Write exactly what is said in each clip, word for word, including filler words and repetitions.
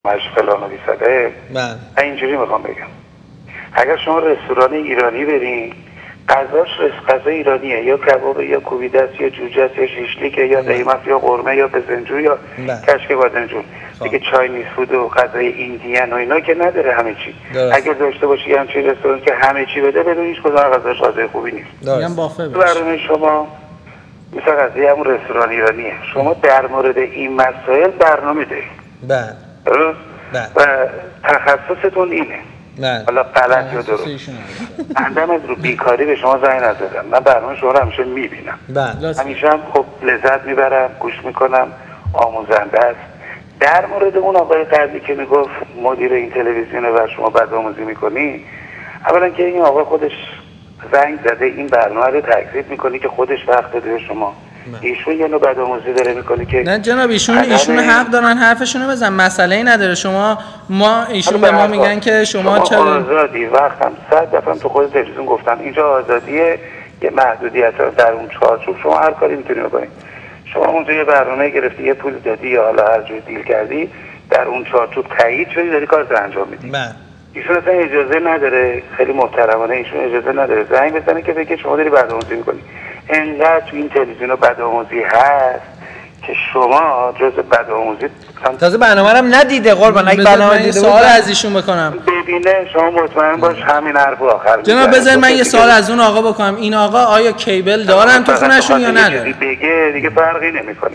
مش فلان و بیساله. من اینجوری میخوام بگم اگر شما رستوران ایرانی برین غذاش غذا ایرانیه، یا کباب یا کوبیده است یا جوجه است یا شیشلیکه یا قیمت یا قرمه یا بزنجو یا کشک بادمجون. دیگه چاینیز فود و غذای ایندیان و اینا که نداره همه چی. اگر داشته باشی همچین رستوران که همه چی بده بدون هیچ کدوم غذاش غذای خوبی نیست. میگم بافه بشه. برنامه شما مثلا قضیه همون رستوران ایرانیه، شما در مورد این مسائل برنامه دارید. بله. درست؟ و تخصصتون اینه. نه. حالا غلط یا درست. اندم از رو بیکاری به شما زنگ نزدم. من برنامه شما رو همیشه میبینم. بله. همیشه هم خب لذت میبرم، گوش میکنم، آموزنده است. در مورد اون آقای قبلی که میگفت مدیر این تلویزیونه و شما بدآموزی میکنی، اولا که این آقا خودش زنگ زده این برنامه رو تکذیب میکنی که خودش وقت داده به شما. ایشون یه نوع بدآموزی داره میکنه که نه جناب ایشون ایشون حق دارن حرفشونو بزن، مسئله ای نداره. شما ما ایشون به ما میگن که شما چرا آزادی وقتم صد دفعه تو خود تلویزیون گفتم اینجا آزادیه، یه محدودیت در اون چارچوب شما هر کاری میتونی بکنید. شما اونجا یه برنامه گرفتی، یه پول دادی یا حالا هر جور دیل کردی، در اون چارچوب تایید شدی داری کارت انجام میدی. بله. ایشون اصلا اجازه نداره، خیلی محترمانه ایشون اجازه نداره زنگ بزنه که بگه شما داری بدآموزی میکنی. انقدر تو این تلویزیون بدآموزی هست که شما جز بدآموزی تازه برنامه رو هم ندیده قربان. اگه برنامه دیده سوال از ایشون بکنم ببینه شما مطمئن باش همین حرفو آخر جناب بذار من یه سوال از اون آقا بکنم. این آقا آیا کیبل دارن تو خونه‌شون یا نداره؟ دیگه دیگه فرقی نمیکنه.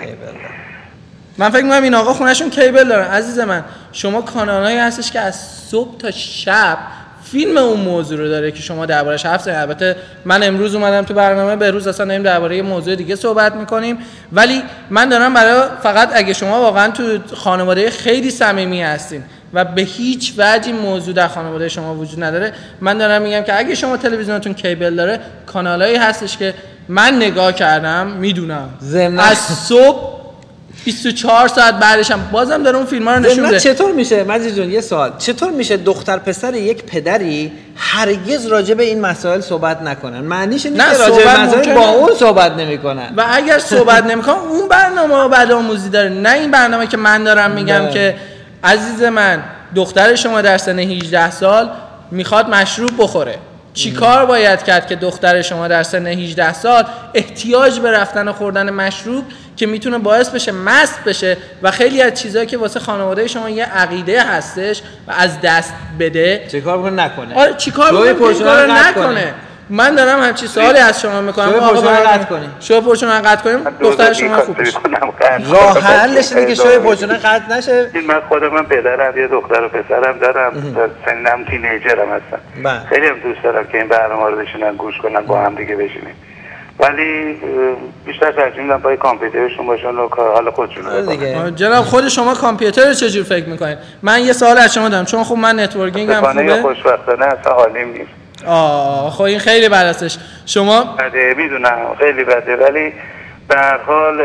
من فکر می‌کنم این آقا خونه‌شون کیبل دارن. عزیز من شما کانالایی هستش که از صبح تا شب فیلم اون موضوع رو داره که شما دربارش حرف زدید. البته من امروز اومدم تو برنامه، به روز اصلا داریم درباره یه موضوع دیگه صحبت میکنیم، ولی من دارم برای فقط اگه شما واقعا تو خانواده خیلی صمیمی هستین و به هیچ وجه این موضوع در خانواده شما وجود نداره، من دارم میگم که اگه شما تلویزیونتون کیبل داره، کانالایی هستش که من نگاه کردم میدونم از صبح بیست و چهار ساعت بعدش هم بازم داره اون فیلم ها رو نشون میده. چطور میشه مجید جون یه سوال، چطور میشه دختر پسر یک پدری هرگز راجع به این مسائل صحبت نکنن؟ معنیش اینه که راجع به مسائل با اون صحبت نمیکنن و اگر صحبت نمیکنن اون برنامه بدآموزی داره، نه این برنامه که من دارم میگم که عزیز من دختر شما در سن هجده سال میخواد مشروب بخوره. چی کار باید کرد که دختر شما در سن هجده سال احتیاج به رفتن و خوردن مشروب که میتونه باعث بشه مست بشه و خیلی از چیزایی که واسه خانواده شما یه عقیده هستش و از دست بده چه کار بکنه نکنه؟ آره چی کار بکنه نکنه. من دارم همچین سوالی از شما میکنم شو پرچون قطع کنیم شو پرچون قطع کنیم دختر شما خوب بشه. راه حلش اینه که شو پرچون قطع نشه. من خودم من پدرم یه دختر و پسرم دارم، سنم تینیجرم هستم، خیلی هم دوست دارم که این برنامه رو بشینن گوش کنن با هم دیگه بشینیم، ولی بیشتر ترجیح میدم پای کامپیوترشون باشن و حالا خودشون بکنن. جناب خود شما کامپیوتر رو چجور فکر میکنید؟ من یه سوال از شما دارم چون خب من نتورکینگ هم خوبه. یا خوشبختانه اصلا حالیم نیست. آه خب این خیلی بد هستش. شما بده میدونم خیلی بده، ولی به هر حال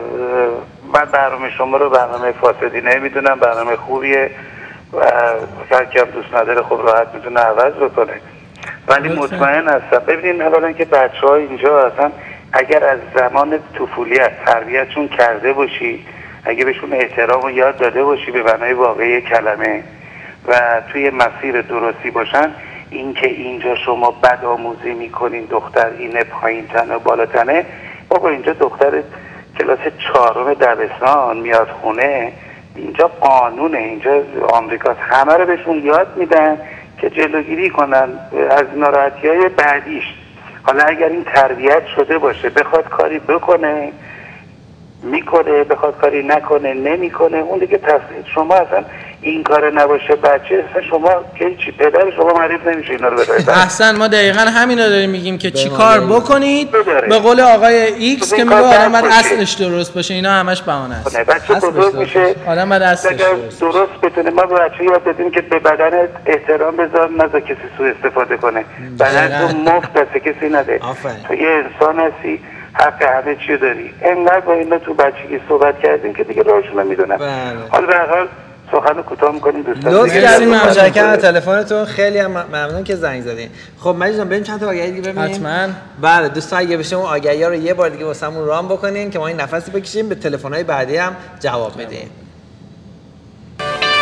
من برنامه شما رو برنامه فاسدی نمیدونم، برنامه خوبیه و هر کی هم دوست نداره خب راحت میتونه عوض بکنه، ولی مطمئن هستم. ببینید اولا که بچه‌ها اینجا اصلا اگر از زمان طفولیت تربیتشون کرده باشی، اگه بهشون احترام و یاد داده باشی به معنای واقعی کلمه و توی مسیر درستی باشن، اینکه اینجا شما بدآموزی میکنین دختر اینه پایین تنه بالا تنه، بابا اینجا دختر کلاس چهارم دبستان میاد خونه، اینجا قانونه، اینجا آمریکاست، همه رو بهشون یاد میدن که جلوگیری کنن از ناراحتی‌های بعدیش. حالا اگر این تربیت شده باشه بخواد کاری بکنه میکنه، بخواد کاری نکنه نمیکنه، اون دیگه تصمیم شما. اصلا این کار نباشه بچه اصلا شما که چی پدر شما معرف نمیشه اینا رو بذارید. احسن ما دقیقاً همین رو داریم میگیم که چی کار بکنید به قول آقای ایکس که میگه آدم باید اصلش درست باشه، اینا همش بهانه است. بچه بزرگ میشه آدم باید اصلش درست بتونه. ما به بچه یاد بدیم که به بدنت احترام بذار، نذار کسی سوء استفاده کنه، بدن تو مفت دست کسی نده، تو یه انسان هستی حق همه چی داری. انقدر با اینا تو بچگی صحبت کردیم که دیگه راهشون رو میدونن. حالا به هر حال سخن کوتاه می‌کنیم دوستان. لطف کردین، متشکرم از تلفنتون، خیلی هم ممنون که زنگ زدین. خب مجید جان بریم چند تا آگهی دیگه ببینیم. حتما. بله دوستان اگه بشه اون آگهی‌ها رو یه بار دیگه واسمون رام بکنین که ما این نفسی بکشیم به تلفن‌های بعدی هم جواب بدیم.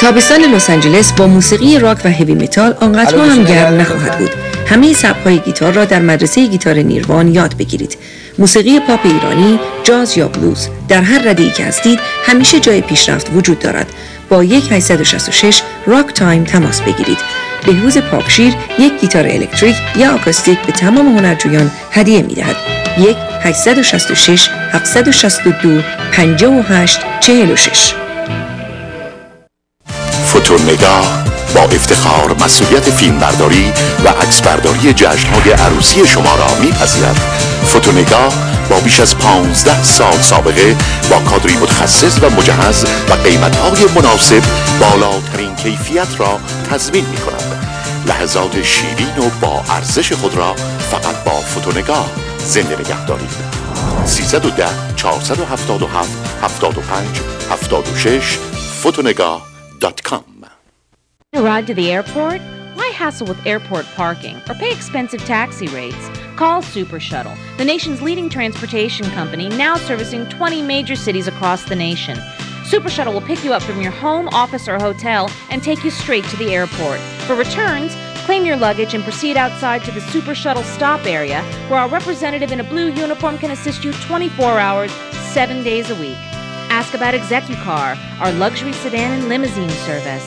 تابستان لس آنجلس با موسیقی راک و هیوی متال آنقدر هم گرم نخواهد بود. همه سبک‌های گیتار را در مدرسه گیتار نیروان یاد بگیرید. موسیقی پاپ ایرانی، جاز یا بلوز، در هر رده‌ای که هستید همیشه جای پیشرفت وجود دارد. با یک هشت شش شش راک تایم تماس بگیرید. بهروز پاکشیر یک گیتار الکتریک یا آکوستیک به تمام هنرجویان هدیه می‌دهد. یک هشت شش شش هفت شش دو پنج هشت چهار شش. فوتونگاه با افتخار مسئولیت فیلمبرداری و عکسبرداری جشن‌های عروسی شما را می‌پذیرد. فوتونگاه با بیش از پانزده سال سابقه با کادری متخصص و مجهز و قیمت‌های مناسب بالاترین کیفیت را تضمین می‌کند. لحظات شیرین و با ارزش خود را فقط با فوتونگاه زنده نگه دارید. سیصد و ده چهارصد و هفتاد و هفت هفتاد و پنج هفتاد و شش فوتونگاه دات کام. A ride to the airport? Why hassle with airport parking or pay expensive taxi rates? Call Super Shuttle, the nation's leading transportation company, now servicing twenty major cities across the nation. Super Shuttle will pick you up from your home, office, or hotel and take you straight to the airport. For returns, claim your luggage and proceed outside to the Super Shuttle stop area, where our representative in a blue uniform can assist you twenty-four hours, seven days a week. Ask about ExecuCar, our luxury sedan and limousine service.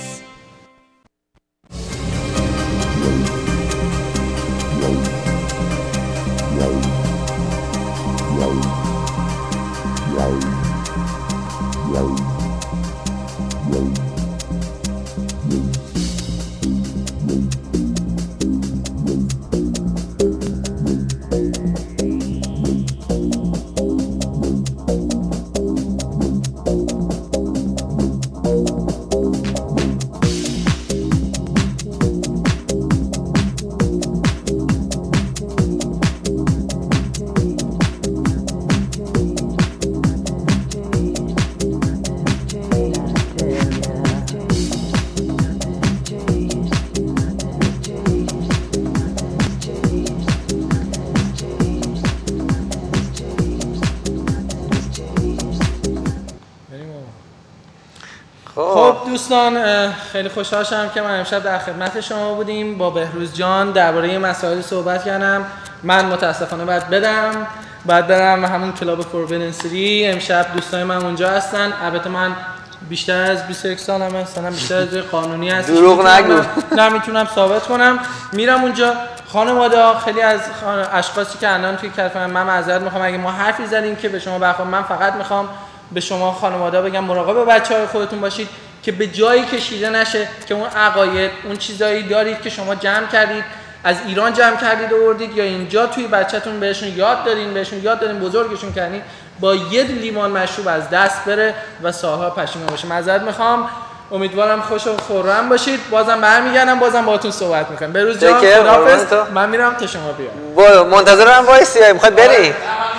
دوستان خیلی خوشحال شدم که من امشب در خدمت شما بودیم. با بهروز جان درباره مسائل صحبت کردم. من متاسفانه باید بدم باید برم و همون کلاب فوربیدن سیتی. امشب دوستان من اونجا هستن. البته من بیشتر از بیست و یک سالم هستم، بیشتر از قانونی هست، دروغ نگو. نه میتونم ثابت کنم. میرم اونجا. خانواده خیلی از اشخاصی که الان توی کلفن من معذرت میخوام اگه ما حرفی زدیم که به شما برخورد، من فقط میخوام به شما خانواده بگم مراقب بچه‌های خودتون باشید که به جایی کشیده نشه که اون عقاید، اون چیزایی دارید که شما جمع کردید از ایران جمع کردید و آوردید یا اینجا توی بچه‌تون بهشون یاد دادین بهشون یاد دادین بزرگشون کردین، با یه لیوان مشروب از دست بره و سالها پشیمون باشه. معذرت میخوام. امیدوارم خوش و خرم باشید. بازم برمیگردم، بازم باهاتون صحبت میکنم. بروز جان خداحافظ. من میرم تا شما بیام. برو منتظرم وایسی. میخوای بری؟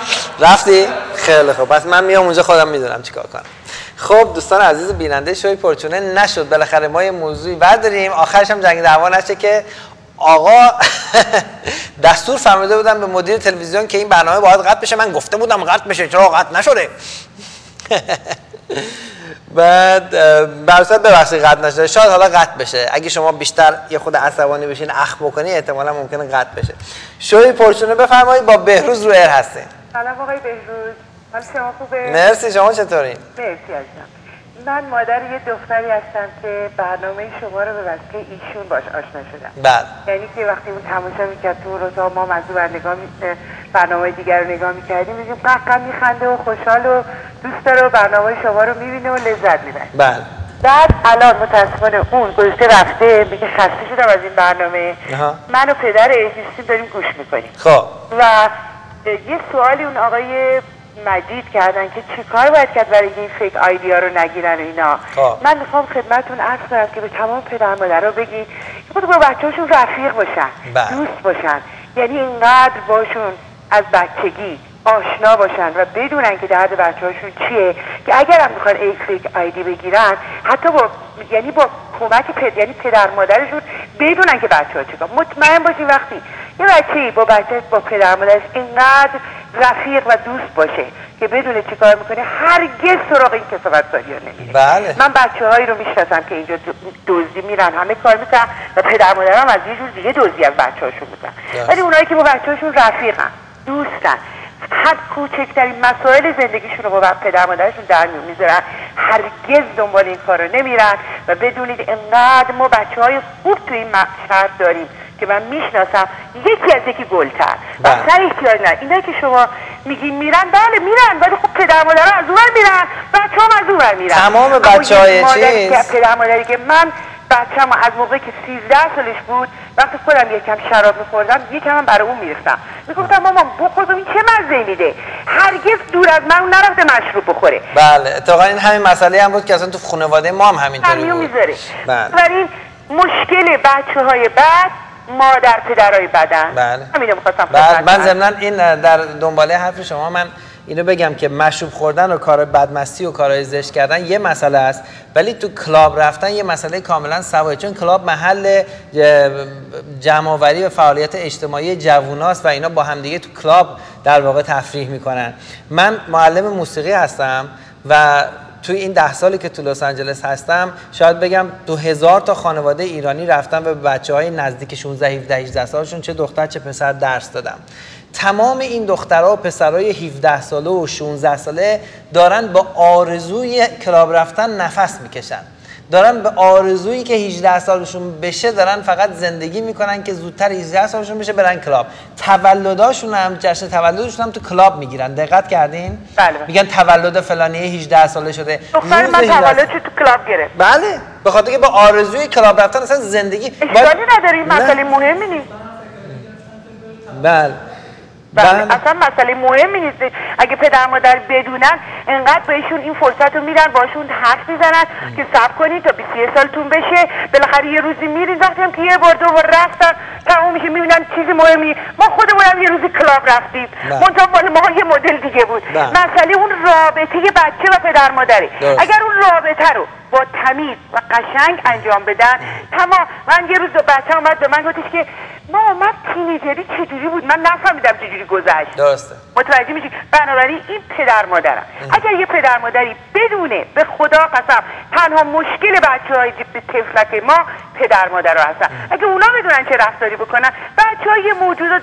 رفتی؟ خیلی خوب. پس من میام اونجا خودم میدونم چیکار کنم. خب دوستان عزیز بیننده شوی پرچونه نشد. بالاخره ما یه موضوعی برداریم، آخرش هم جنگ دعوا نشه که آقا دستور فرموده بودن به مدیر تلویزیون که این برنامه باید قطع بشه. من گفته بودم قطع بشه، چرا قطع نشده؟ بعد برصد ببخشید قطع نشده. شاید حالا قطع بشه. اگه شما بیشتر یه خود عصبانی بشین اخ بکنی احتمالا ممکنه قطع بشه. شوی پرچونه بفرمایید. با بهروز رو ایر هستین. سلام آقای بهروز. حال شما خوبه؟ مرسی. شما چطورین؟ مرسی عزیزم. من مادر یه دختری هستم که برنامه شما رو به واسطه ایشون باش آشنا شدم. بعد یعنی که وقتی اون تماشا میکرد تو روزا ما از اون نگاه برنامه دیگر رو نگاه میکردیم میگیم قهقه میخنده و خوشحال و دوست داره و برنامه شما رو میبینه و لذت میبره. بعد بعد الان متاسفانه اون گذشته رفته، میگه خسته شدم از این برنامه. اها. من و پدر احساسی داریم گوش میکنیم. خب و یه سوالی اون آقای مجید کردن که چی کار باید کرد برای این فیک آیدیا رو نگیرن اینا. آه. من میخوام خدمتون عرض کنم که به تمام پدر مادر رو بگی که با بچه‌هاشون رفیق باشن، با. دوست باشن، یعنی اینقدر باشون از بچگی آشنا باشن و بدونن که درد بچه‌هاشون چیه که اگر هم میخوان یک فیک آیدی بگیرن حتی با یعنی با کمک پدر یعنی پدر مادرشون بدونن که بچه‌ها چیکار. مطمئن باشی وقتی یه بچه‌ای با بچه با پدر مادرش اینقدر رفیق و دوست باشه که بدونه چی کار میکنه هرگز سراغ این کسافت‌کاری ها نمیره. بله. من بچه هایی رو میشناسم که اینجا دزدی میرن همه کار میکنن و پدر مادرم از یه جور دیگه دزدی از بچه هاشون میکنن، ولی اونایی که با بچه هاشون رفیقن، دوستن، حد کوچکترین مسائل زندگیشون رو با پدر مادرشون در میون میذارن، هرگز دنبال این کار رو نمیرن. و بدونید انقدر ما بچه های خوب تو این شهر داریم که من میشناسم یکی از یکی گلتر و اصلا احتیاج نه. اینایی که شما میگین میرن، بله میرن، ولی خب پدر مادر از اون میرن، بچه هم از اون میرن. تمام بچه های چیز پدر مادری که من بچه‌م از موقعی که سیزده سالش بود وقتی خودم یکم شراب می‌خوردم یکم هم برای اون میرفتم میگفتم مامان بخور این چه مزه‌ای میده، هرگز دور از من اون نرفته مشروب بخوره. بله اتفاقا این همین مسئله هم بود که اصلا تو خانواده ما هم همینطوری بود. میذاره. بله. ولی مشکل بچه‌های بعد مادر پدرای بدن. بله. همینو می‌خواستم بله. من ضمناً این در دنباله حرف شما من اینو بگم که مشروب خوردن و کار بدمستی و کارهای زشت کردن یه مسئله است، ولی تو کلاب رفتن یه مسئله کاملا سوایی، چون کلاب محل جمع‌آوری و فعالیت اجتماعی جووناست و اینا با همدیگه تو کلاب در واقع تفریح میکنن. من معلم موسیقی هستم و توی این ده سالی که تو لس آنجلس هستم شاید بگم دو هزار تا خانواده ایرانی رفتم و به بچه‌های نزدیک شانزده هفده هجده سالشون چه دختر چه پسر درس دادم. تمام این دخترها و پسرای هفده ساله و شانزده ساله دارن با آرزوی کلاب رفتن نفس میکشن، دارن به آرزویی که هجده سالشون بشه دارن فقط زندگی میکنن که زودتر هجده سالشون بشه برن کلاب. تولداشون هم جشن تولدشون هم تو کلاب میگیرن. دقت کردین؟ بله. میگن تولد فلانیه هجده ساله شده. دختر من تولدش تو کلاب گرفت. بله. به خاطر که با آرزوی کلاب رفتن اصلا زندگی اشکالی نداره، این مسئله مهمی نیست. بله. بله. اصلا مسئله مهمی نیست. اگه پدر مادر بدونن انقدر بهشون این فرصت رو میدن باشون حرف میزنن که صبر کنید تا بیست سالتون بشه، بالاخره یه روزی میرین. وقتی هم که یه بار دو بار رفتن تموم میشه میبینن چیزی مهمی. ما خودمونم یه روزی کلاب رفتیم، منتها مال ما یه مدل دیگه بود. مسئله اون رابطه بچه و پدر مادره. اگر اون رابطه رو با تمیز و قشنگ انجام بدن تمام. من یه روز بچه اومد به من گفتش که ما من تینیجری چجوری بود، من نفهمیدم چجوری گذشت. درسته. متوجه میشی؟ بنابراین این پدر مادرم. اگر یه پدر مادری بدونه به خدا قسم تنها مشکل بچه‌های طفلک ما پدر مادرها هستن، اگه اونا بدونن چه رفتاری بکنن، بچه‌ها یه موجودات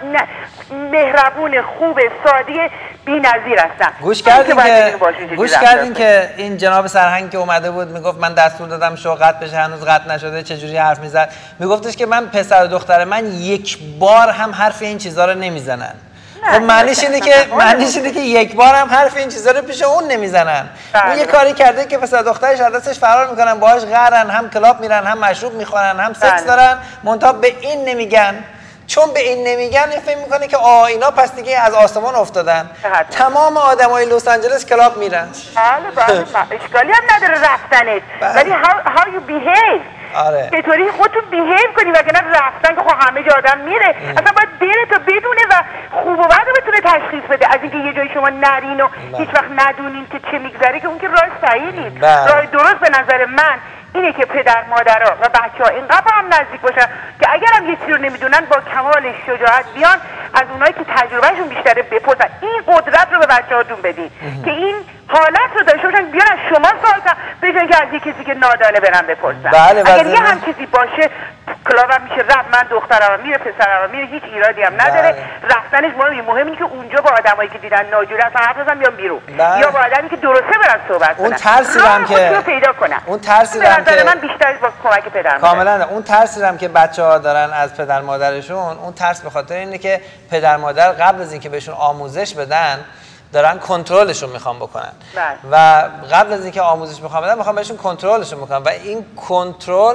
مهربون خوب ساده بی‌نظیر هستن. گوش کردین که گوش کردین که این جناب سرهنگ که اومده بود میگفت من دستور دادم شو قطع بشه، هنوز قطع نشده، چه جوری حرف میزد؟ میگفتش که من پسر و دختر من یک بار هم حرف این چیزا رو نمیزنن. خب معنیش اینه که معنیش اینه که یک بار هم حرف این چیزا رو پیش اون نمیزنن. اون یه کاری کرده که پسر دخترش از دستش فرار میکنن، باهاش غرن، هم کلاب میرن، هم مشروب میخورن، هم سکس دارن، منتها به این نمیگن. چون به این نمیگن فکر میکنه که آ اینا پس دیگه از آسمان افتادن. تمام آدمای لس آنجلس کلاب میرن. بله بله اشکالی هم نداره رفتنت، ولی how how you behave. آره. چطوری خودتون بیهیو کنی، وگرنه رفتن که خب همه جا آدم میره. ام. اصلا باید بره تا بدونه و خوب و بد رو بتونه تشخیص بده. از اینکه یه جایی شما نرین و هیچ وقت ندونین که چه میگذره که اون که راه صحیح نیست. راه درست به نظر من اینه که پدر مادرها و بچه‌ها اینقدر هم نزدیک باشن که اگر هم یه چیزی رو نمیدونن با کمال شجاعت بیان از اونایی که تجربهشون بیشتره بپرسن. این قدرت رو به بچه‌هاتون بدین که این حالت رو داشته باشن بیان از شما سوال کنن به جای اینکه از یه کسی که نادانه برن بپرسن. بله اگر یه هم چیزی باشه کلابم میشه رفت، من دخترم میره پسرم میره، هیچ ایرادی هم نداره. بله. رفتنش مهمه. مهم اینه که اونجا با آدمایی که دیدن ناجوری اصلا حرف بزنن بیان بیرون. بله. یا با آدمی که درسته برن صحبت کنن. اون ترسی هم که پیدا کنن. اون ترسی هم که من بیشتر با کمک پدر مادر. کاملا اون ترسی هم که بچه‌ها دارن از پدر مادرشون، اون ترس به خاطر اینه که پدر مادر قبل از اینکه بهشون آموزش بدن دارن کنترلشون میخوان بکنن. بله. و قبل از اینکه آموزش میخوان بدن میخوان بهشون کنترلشون بکنن و این کنترل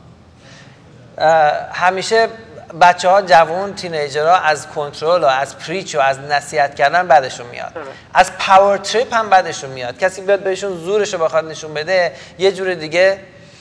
همیشه بچه‌ها جوان تینیجرها از کنترل و از پریچ و از نصیحت کردن بعدشون میاد. بله. از پاور تریپ هم بعدشون میاد. کسی بیاد بهشون زورش رو بخواد نشون بده یه جور دیگه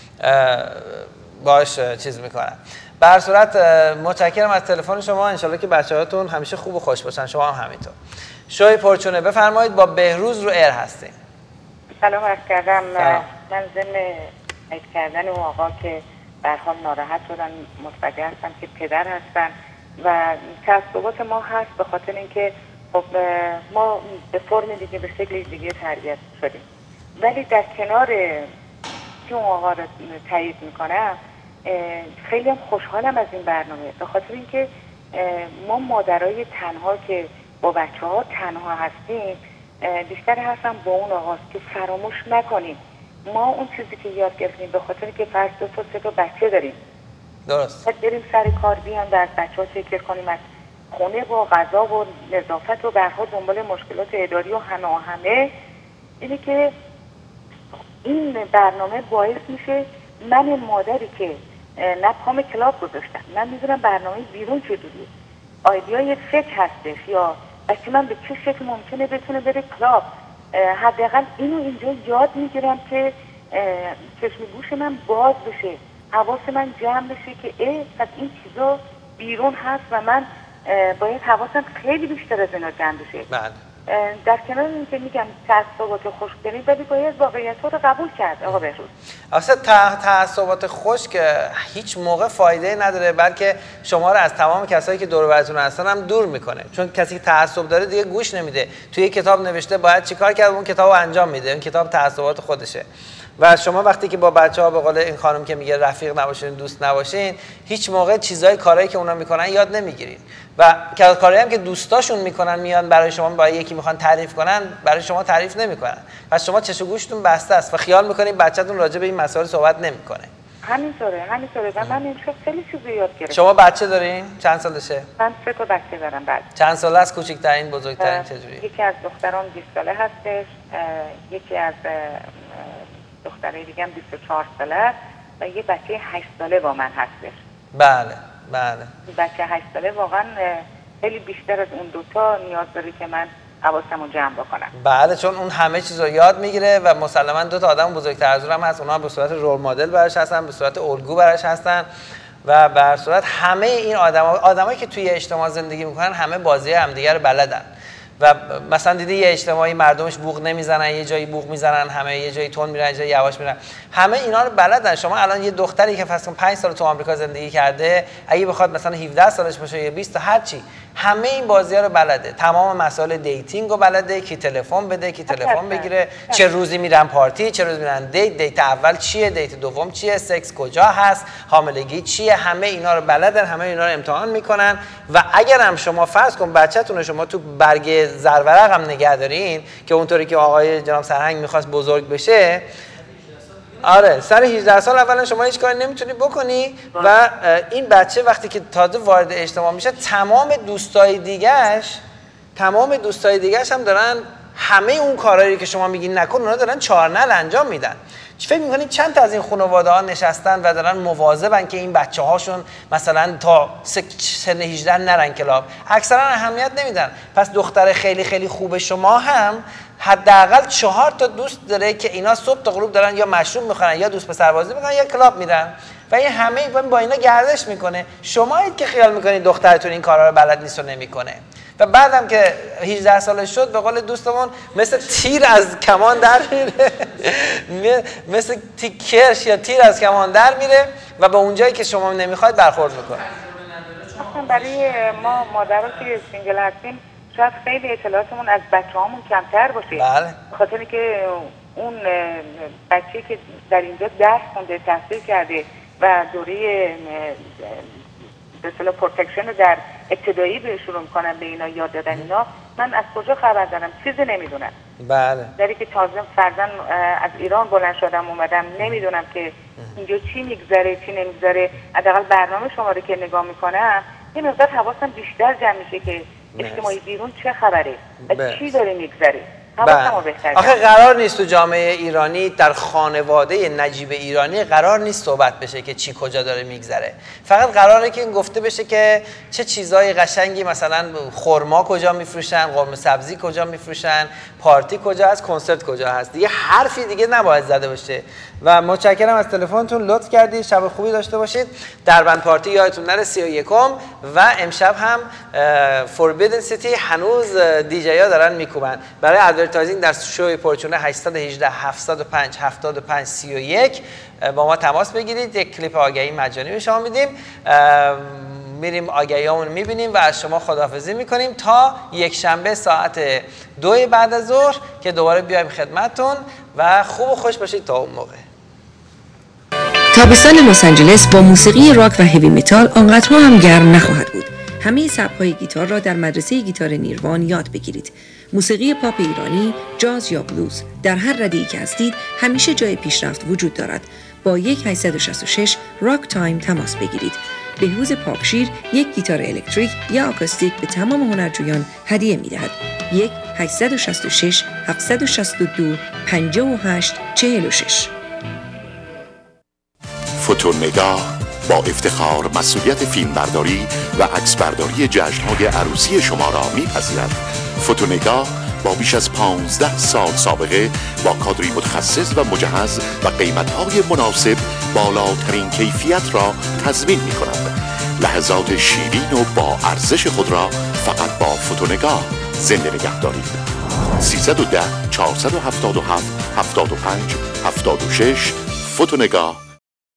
باش چیز میکنن. به هر صورت متشکرم از تلفن شما. انشالله که بچه‌هاتون همیشه خوب و خوش باشن، شما هم همینطور. شوی پرچونه بفرمایید، با بهروز رو ایر هستیم. سلام عرض کردم. من ضمن عید کردن اون آقا که به هر حال ناراحت شدن متوجه هستم که پدر هستن و تعصبات ما هست به خاطر اینکه خب ما به فرم دیگه به شکل دیگه تربیت شدیم، ولی در کنار که اون آقا رو تایید میکنم خیلی هم خوشحالم از این برنامه، به خاطر اینکه ما مادرای تنها که با بچه ها تنها هستیم بیشتر حرفم با اون آقاست که فراموش نکنیم ما اون چیزی که یاد گرفتیم، به خاطر که فرض دو تا سه تا بچه داریم، درست باید بریم سر کار بیان در بچه ها فکر کنیم، از خونه و غذا و نظافت و برها دنبال مشکلات اداری و همه و همه. اینه که این برنامه باعث میشه من مادری که نه پام کلاب گذاشتم، من میدونم برنامه بیرون چجوریه، آیدیای فکر هستش یا بچه من به چه شکل ممکنه بتونه بره کلاب، حداقل اینو اینجا یاد میگیرم که چشم گوش من باز بشه، حواس من جمع بشه که ای پس این چیزا بیرون هست و من باید حواسم خیلی بیشتر از اینا جمع بشه. بله. در کنار این که میگم تعصبات خشک، ولی باید واقعیت رو قبول کرد. آقا بهروز اصلا تعصبات خشک هیچ موقع فایده نداره، بلکه شما رو از تمام کسایی که دور و برتون هستن هم دور میکنه، چون کسی که تعصب داره دیگه گوش نمیده. توی یک کتاب نوشته باید چیکار کرد، اون کتابو انجام میده، اون کتاب تعصبات خودشه. و شما وقتی که با بچه‌ها به قول این خانم که میگه رفیق نباشین دوست نباشین، هیچ موقع چیزای کارهایی که اونا میکنن یاد نمیگیرین و کارهایی هم که دوستاشون میکنن میان برای شما با یکی میخوان تعریف کنن برای شما تعریف نمیکنن، پس شما چش و گوشتون بسته است و خیال میکنین بچه‌تون راجع به این مسائل صحبت نمیکنه. همینطوره همینطوره و من امشب خیلی چیزا یاد گرفتم. شما بچه دارین؟ چند سالشه؟ من سه تا بچه دارم. بعد چند ساله است؟ کوچیک‌ترین بزرگترین چجوری؟ یکی از دختران بیست ساله هستش، یکی از دختره دیگه هم بیست و چهار ساله و یه بچه هشت ساله با من هستش. بله بله. بچه هشت ساله واقعا خیلی بیشتر از اون دوتا نیاز داره که من حواسمو جمع بکنم. بله، چون اون همه چیز رو یاد میگیره و مسلما دو تا آدم بزرگتر از اونم هست، اونها به صورت رول مدل براش هستن، به صورت الگو براش هستن و به صورت همه این آدما آدمایی که توی اجتماع زندگی میکنن همه بازی همدیگه رو بلدن و مثلا دیدی یه اجتماعی مردمش بوق نمیزنن، یه جایی بوق میزنن، همه یه جایی تون میرن، یه جایی یواش میرن، همه اینا رو بلدن. شما الان یه دختری که فرض کن پنج سال تو آمریکا زندگی کرده، اگه بخواد مثلا هفده سالش باشه یا بیست تا هر چی، همه این بازی‌ها رو بلده، تمام مسائل دیتینگ رو بلده، کی تلفن بده، کی تلفن بگیره، چه روزی میرن پارتی، چه روزی میرن دیت، دیت اول چیه، دیت دوم چیه، سکس کجا هست، حاملگی چیه، همه اینا رو بلدن، همه اینا رو امتحان میکنن و اگر هم شما فرض کن بچه‌تون رو شما تو برگ زرورق هم نگه دارین که اونطوری که آقای جناب سرهنگ میخواست بزرگ بشه، آره سر هجده سال اولا شما هیچ کاری نمیتونی بکنی و این بچه وقتی که تازه وارد اجتماع میشه تمام دوستای دیگه‌اش تمام دوستای دیگه‌اش هم دارن همه اون کارهایی که شما میگین نکن اونا دارن چارنل انجام میدن. فکر میکنید چند تا از این خانواده ها نشستن و دارن مواظبن که این بچه هاشون مثلا تا سن هجده نرن کلاب؟ اکثرا اهمیت نمیدن. پس دختر خیلی خیلی خوب شما هم حداقل چهار تا دوست داره که اینا صبح تا غروب دارن یا مشروب میخورن یا دوست پسر بازی میکنن یا کلاب میرن و این همه با اینا گردش میکنه. شمایید که خیال میکنید دخترتون این کارا رو بلد نیست و نمیکنه و بعدم که هجده سالش شد به قول دوستمون مثل تیر از کمان در میره مثل تیکرش یا تیر از کمان در میره و به اونجایی که شما نمیخواید برخورد میکنه. اصلا برای ما مادرها که سینگل هستیم شاید خیلی اطلاعاتمون از بچه‌هامون کمتر باشه. بله. بخاطر که اون بچه‌ای که در اینجا درس خونده، تحصیل کرده و دوره به اصطلاح پروتکشن رو در ابتدایی به شروع میکنن به اینا یاد دادن اینا، من از کجا خبر دارم؟ چیزی نمیدونم. بله. داری که تازه فرزن از ایران بلند شدم اومدم، نمیدونم که اینجا چی میگذره چی نمیگذره. حداقل برنامه شما رو که نگاه میکنم این مقدار حواسم بیشتر جمع میشه که اجتماعی بیرون چه خبره و چی داره میگذره. آخه قرار نیست تو جامعه ایرانی در خانواده نجیب ایرانی قرار نیست صحبت بشه که چی کجا داره میگذره. فقط قراره که این گفته بشه که چه چیزای قشنگی مثلا خرما کجا میفروشن، قرمه سبزی کجا میفروشن، پارتی کجا هست، کنسرت کجا هست. دیگه حرفی دیگه نباید زده باشه. و متشکرم از تلفنتون، لطف کردید. شب خوبی داشته باشید. دربند پارتی یادتون نره سی و یکم و امشب هم فوربیدن سیتی هنوز دیجی‌ها دارن میکوبن. برای ادورتایزینگ در شوی پرچونه هشت یک هشت هفت صفر پنج هفت پنج سه یک با ما تماس بگیرید. یک کلیپ آگهی مجانی به شما میدیم. میریم آگهیامون میبینیم و از شما خداحافظی میکنیم تا یک شنبه ساعت دو بعد از ظهر که دوباره بیایم خدمتتون و خوب و خوش باشید تا اون موقع. تابستان لس آنجلس با موسیقی راک و هیوی متال آنقدرها هم گرم نخواهد بود. همه سبک‌های گیتار را در مدرسه گیتار نیروان یاد بگیرید. موسیقی پاپ ایرانی، جاز یا بلوز، در هر رده‌ای که هستید همیشه جای پیشرفت وجود دارد. با یک هشت شش شش راک تایم تماس بگیرید. بهروز پاکشیر یک گیتار الکتریک یا آکوستیک به تمام هنرجویان هدیه می‌دهد. یک هشت شش شش هفت شش دو پنج هشت چهار شش. فوتونگاه با افتخار مسئولیت فیلمبرداری و عکسبرداری جشن‌های عروسی شما را می‌پذیرد. فوتونگاه با بیش از پانزده سال سابقه با کادری متخصص و مجهز و قیمت‌های مناسب بالاترین کیفیت را تضمین می‌کند. لحظات شیرین و با ارزش خود را فقط با فوتونگاه زنده نگه دارید. سیصد و ده چهارصد و هفتاد و هفت هفتاد و پنج هفتاد و شش فوتونگاه